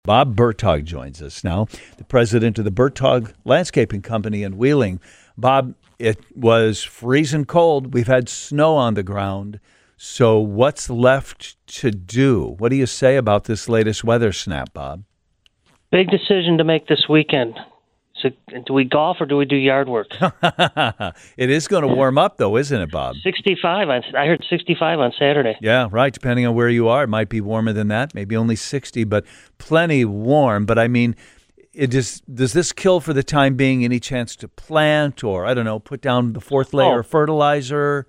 Bob Bertog joins us now, the president of the Bertog Landscaping Company in Wheeling. Bob, it was freezing cold. We've had snow on the ground. So what's left to do? What do you say about this latest weather snap, Bob? Big decision to make this weekend. So, do we golf or do we do yard work? It is going to warm up, though, isn't it, Bob? 65. I heard 65 on Saturday. Yeah, right. Depending on where you are, it might be warmer than that. Maybe only 60, but plenty warm. But I mean, does this kill for the time being any chance to plant or, I don't know, put down the fourth layer of fertilizer?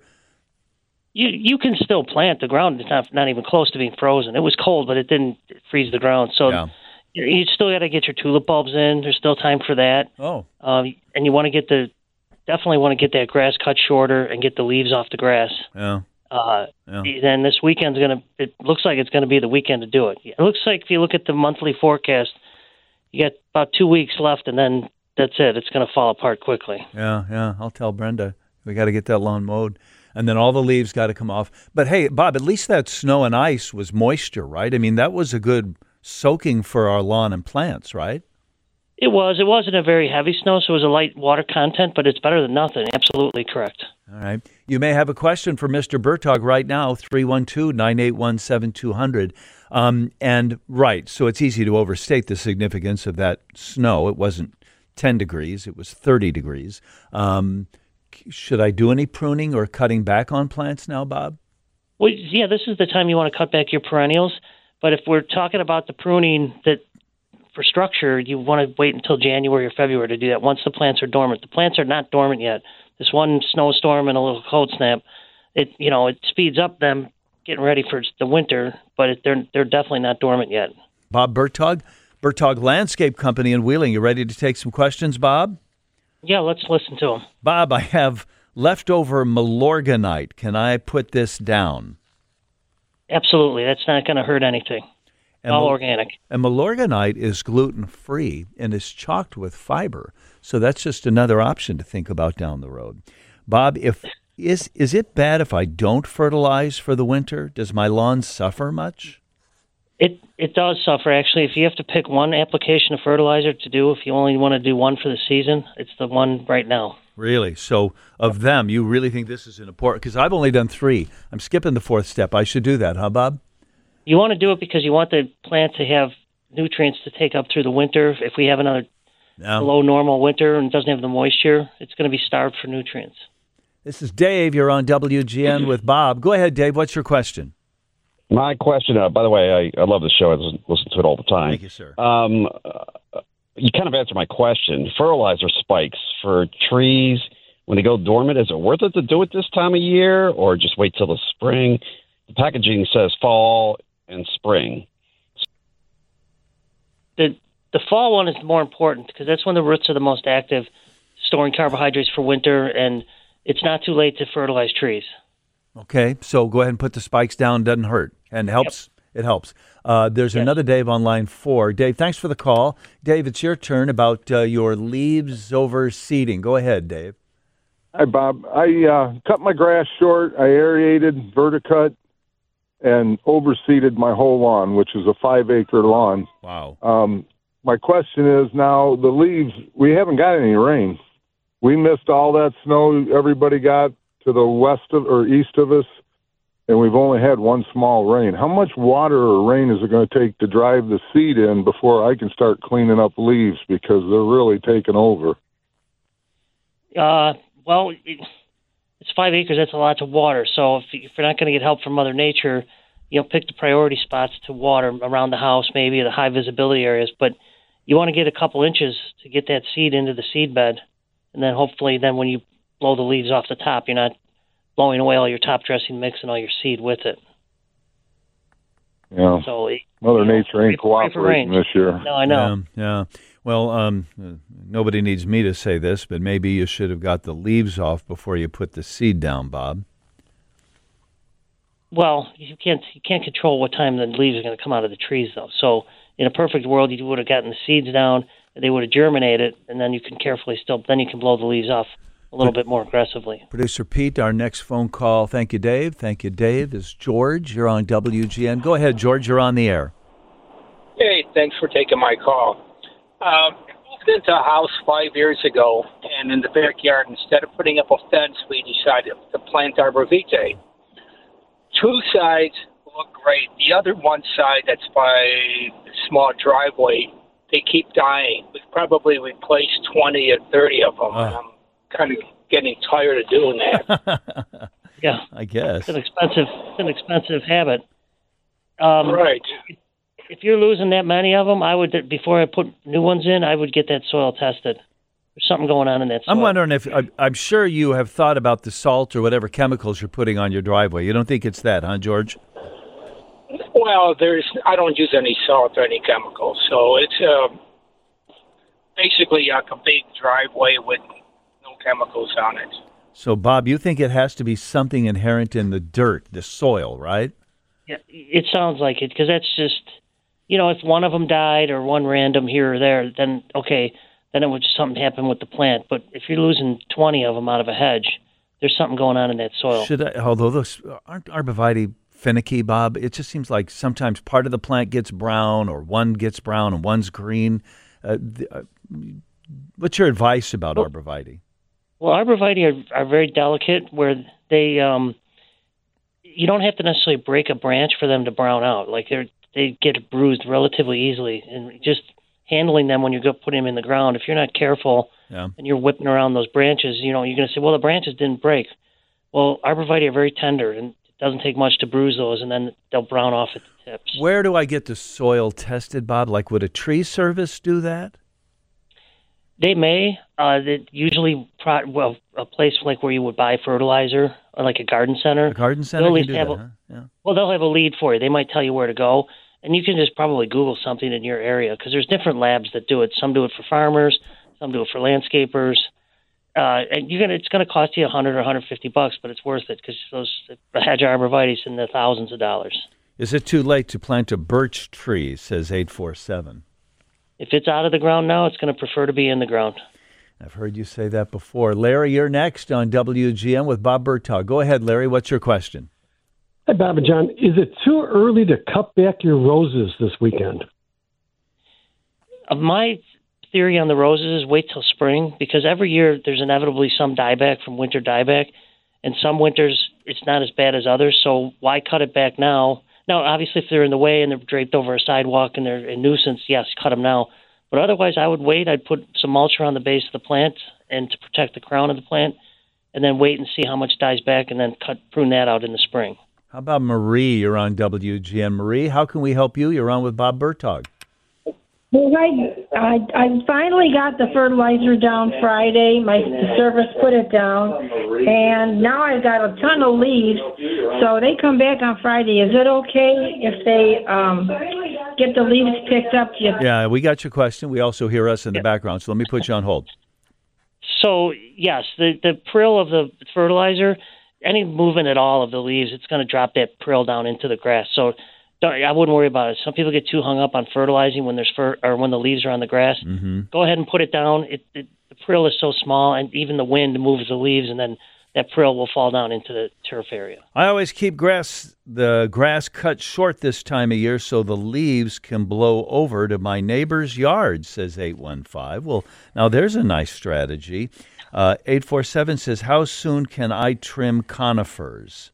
You can still plant. The ground is not even close to being frozen. It was cold, but it didn't freeze the ground. So. Yeah. You still got to get your tulip bulbs in. There's still time for that. Oh. And you want to definitely want to get that grass cut shorter and get the leaves off the grass. Yeah. Then this weekend's it looks like it's going to be the weekend to do it. It looks like if you look at the monthly forecast, you got about 2 weeks left and then that's it. It's going to fall apart quickly. Yeah. I'll tell Brenda. We got to get that lawn mowed. And then all the leaves got to come off. But hey, Bob, at least that snow and ice was moisture, right? I mean, that was a good soaking for our lawn and plants, right? It was. It wasn't a very heavy snow, so it was a light water content, but it's better than nothing. Absolutely correct. All right. You may have a question for Mr. Bertog right now, 312-981-7200. And right, so it's easy to overstate the significance of that snow. It wasn't 10 degrees, it was 30 degrees. Should I do any pruning or cutting back on plants now, Bob? Well, yeah, this is the time you want to cut back your perennials. But if we're talking about the pruning that for structure, you want to wait until January or February to do that once the plants are dormant. The plants are not dormant yet. This one snowstorm and a little cold snap, it speeds up them getting ready for the winter, but they're definitely not dormant yet. Bob Bertog, Bertog Landscape Company in Wheeling. You ready to take some questions, Bob? Yeah, let's listen to them. Bob, I have leftover Milorganite. Can I put this down? Absolutely. That's not going to hurt anything. All organic. And Milorganite is gluten-free and is chocked with fiber. So that's just another option to think about down the road. Bob, is it bad if I don't fertilize for the winter? Does my lawn suffer much? It does suffer, actually. If you have to pick one application of fertilizer to do, if you only want to do one for the season, it's the one right now. Really? So of them, you really think this is an important? Because I've only done 3. I'm skipping the 4th step. I should do that, huh, Bob? You want to do it because you want the plant to have nutrients to take up through the winter. If we have another below normal winter and doesn't have the moisture, it's going to be starved for nutrients. This is Dave. You're on WGN with Bob. Go ahead, Dave. What's your question? My question, by the way, I love the show. I listen to it all the time. Thank you, sir. You kind of answered my question. Fertilizer spikes for trees, when they go dormant, is it worth it to do it this time of year or just wait till the spring? The packaging says fall and spring. The fall one is more important because that's when the roots are the most active, storing carbohydrates for winter, and it's not too late to fertilize trees. Okay, so go ahead and put the spikes down. Doesn't hurt and helps. Yep. It helps. There's another Dave on line 4. Dave, thanks for the call. Dave, it's your turn about your leaves over seeding. Go ahead, Dave. Hi, Bob. I cut my grass short. I aerated, verticut, and overseeded my whole lawn, which is a 5-acre lawn. Wow. My question is now the leaves, we haven't got any rain. We missed all that snow everybody got to the west of or east of us, and we've only had one small rain. How much water or rain is it going to take to drive the seed in before I can start cleaning up leaves because they're really taking over? Well, it's 5 acres. That's a lot to water. So if you're not going to get help from Mother Nature, pick the priority spots to water around the house, maybe the high visibility areas. But you want to get a couple inches to get that seed into the seed bed, and then hopefully when you blow the leaves off the top, you're not blowing away all your top dressing mix and all your seed with it. Yeah. So Mother Nature ain't cooperating this year. No, I know. Yeah. Well, nobody needs me to say this, but maybe you should have got the leaves off before you put the seed down, Bob. Well, you can't control what time the leaves are going to come out of the trees, though. So in a perfect world, you would have gotten the seeds down, they would have germinated, and then you can then you can blow the leaves off a little bit more aggressively. Producer Pete, our next phone call. Thank you, Dave. Is George. You're on WGN. Go ahead, George. You're on the air. Hey, Thanks for taking my call. Moved into a house 5 years ago, and in the backyard, instead of putting up a fence, we decided to plant arborvitae. Two sides look great. The other one side that's by a small driveway, they keep dying. We've probably replaced 20 or 30 of them. And I'm kind of getting tired of doing that. Yeah, I guess. It's an expensive habit. Right. If you're losing that many of them, before I put new ones in, I would get that soil tested. There's something going on in that soil. I'm wondering if I'm sure you have thought about the salt or whatever chemicals you're putting on your driveway. You don't think it's that, huh, George? Well, I don't use any salt or any chemicals, so it's basically a big driveway with no chemicals on it. So, Bob, you think it has to be something inherent in the dirt, the soil, right? Yeah, it sounds like it, because that's just, if one of them died or one random here or there, then okay, then it would something happen with the plant. But if you're losing 20 of them out of a hedge, there's something going on in that soil. Although those aren't arborvitae finicky, Bob? It just seems like sometimes part of the plant gets brown, or one gets brown and one's green. What's your advice about arborvitae? Well, arborvitae are very delicate, where they you don't have to necessarily break a branch for them to brown out. Like they get bruised relatively easily, and just handling them when you go put them in the ground, if you're not careful and you're whipping around those branches, you're going to say, well, the branches didn't break. Well, arborvitae are very tender, and it doesn't take much to bruise those, and then they'll brown off at the tips. Where do I get the soil tested, Bob? Like, would a tree service do that? They may. Usually, a place like where you would buy fertilizer, or like a garden center. A garden center can do that, huh? Yeah. Well, they'll have a lead for you. They might tell you where to go, and you can just probably Google something in your area, because there's different labs that do it. Some do it for farmers, some do it for landscapers. And it's going to cost you $100 or $150, but it's worth it, because the hedge arborvitae in the thousands of dollars. Is it too late to plant a birch tree, says 847? If it's out of the ground now, it's going to prefer to be in the ground. I've heard you say that before. Larry, you're next on WGN with Bob Bertog. Go ahead, Larry. What's your question? Hi, Bob and John. Is it too early to cut back your roses this weekend? My theory on the roses is wait till spring, because every year there's inevitably some dieback from winter dieback, and some winters it's not as bad as others, so why cut it back now? Now, obviously, if they're in the way and they're draped over a sidewalk and they're a nuisance, yes, cut them now. But otherwise, I would wait. I'd put some mulch around the base of the plant and to protect the crown of the plant, and then wait and see how much dies back, and then prune that out in the spring. How about Marie? You're on WGN. Marie, how can we help you? You're on with Bob Bertog. Well, I finally got the fertilizer down Friday. My service put it down, and now I've got a ton of leaves. So they come back on Friday. Is it okay if they get the leaves picked up? Yeah, we got your question. We also hear us in the background, so let me put you on hold. So, yes, the prill of the fertilizer, any movement at all of the leaves, it's going to drop that prill down into the grass. So I wouldn't worry about it. Some people get too hung up on fertilizing when there's or when the leaves are on the grass. Mm-hmm. Go ahead and put it down. The prill is so small, and even the wind moves the leaves, and then that prill will fall down into the turf area. I always keep the grass cut short this time of year so the leaves can blow over to my neighbor's yard, says 815. Well, now there's a nice strategy. 847 says, how soon can I trim conifers?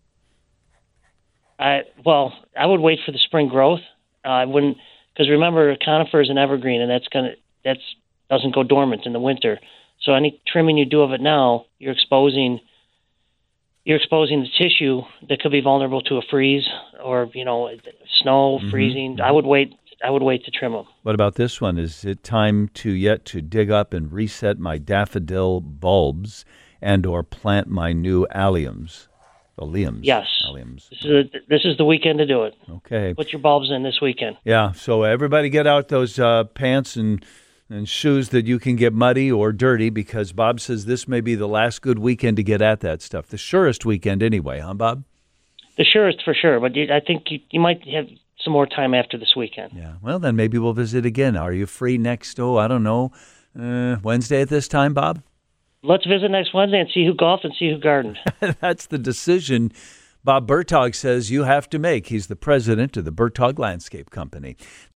I would wait for the spring growth. I wouldn't, because remember, a conifer is an evergreen, and that doesn't go dormant in the winter. So any trimming you do of it now, you're exposing the tissue that could be vulnerable to a freeze or snow, freezing. Mm-hmm. I would wait to trim them. What about this one? Is it time to dig up and reset my daffodil bulbs and or plant my new alliums? Liams. Yes. Alliums. This is the weekend to do it. Okay. Put your bulbs in this weekend. Yeah. So everybody get out those pants and shoes that you can get muddy or dirty, because Bob says this may be the last good weekend to get at that stuff. The surest weekend anyway, huh, Bob? The surest for sure, but I think you might have some more time after this weekend. Yeah. Well, then maybe we'll visit again. Are you free next, Wednesday at this time, Bob? Let's visit next Wednesday and see who golfed and see who gardened. That's the decision Bob Bertog says you have to make. He's the president of the Bertog Landscape Company.